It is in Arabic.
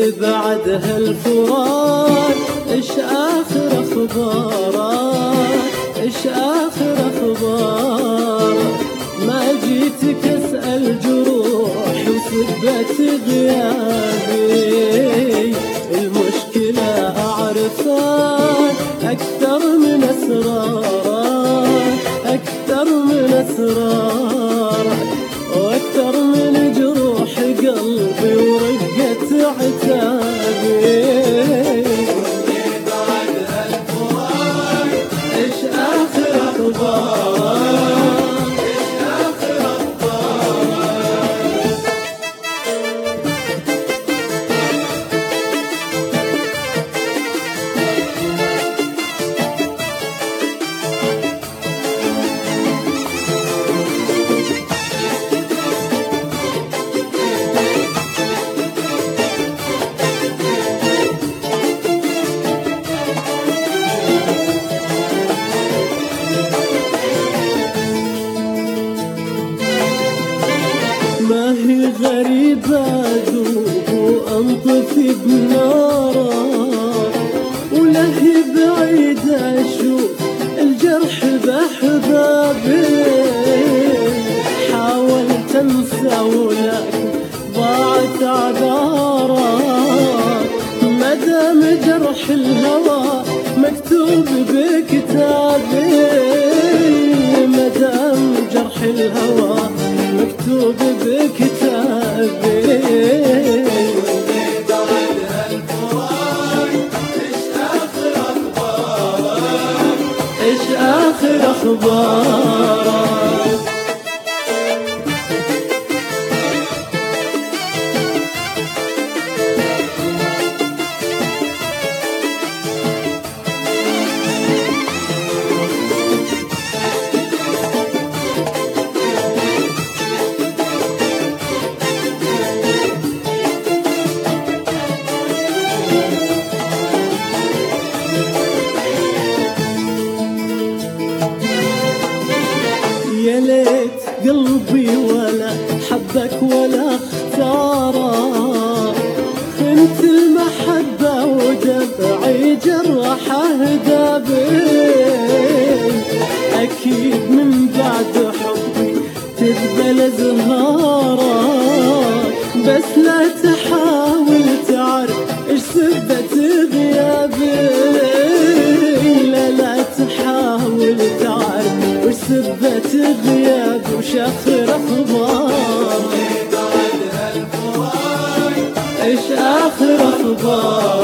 بعد هالفراق ايش اخر اخبارك؟ ايش اخر اخبارك؟ ما جيتك اسأل جروح وسبت غيابي، المشكلة اعرفك اكثر من اسرارك، اكثر من اسرارك، واكثر من جروح قلبي ورقة عتابي. بعد هالفراق ايش اخر اخبارك؟ ايش اخر اخبارك؟ ما هي غريبة ذوب وأنطفي بنارك، ولا هي بعيدة أشوف الجرح بأحبابي. حاولت أنسى ولكن ضاعت أعذارك، مدام جرح الهوى مكتوب بكتابي، مدام جرح الهوى مكتوب بكتابي. بعد هالفراق ايش اخر اخبارك؟ ايش اخر اخبارك؟ يا ليت قلبي ولا حبك ولا اختارك، خنت المحبة ودمعي جرحه دابين. أكيد من بعد حبي تذبل زهارك، بس لا تحاول تعرف ايش سبت غيابي. لا لا تحاول تعرف وش سبت غياب وش اخر اخبار. بعد هالفراق ايش اخر اخبار؟